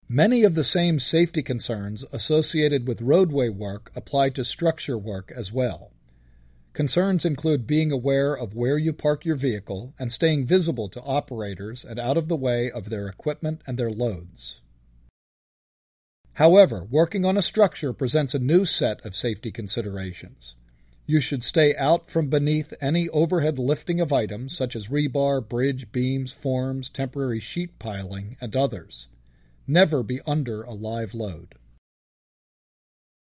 Many of the same safety concerns associated with roadway work apply to structure work as well. Concerns include being aware of where you park your vehicle and staying visible to operators and out of the way of their equipment and their loads. However, working on a structure presents a new set of safety considerations. You should stay out from beneath any overhead lifting of items such as rebar, bridge, beams, forms, temporary sheet piling, and others. Never be under a live load.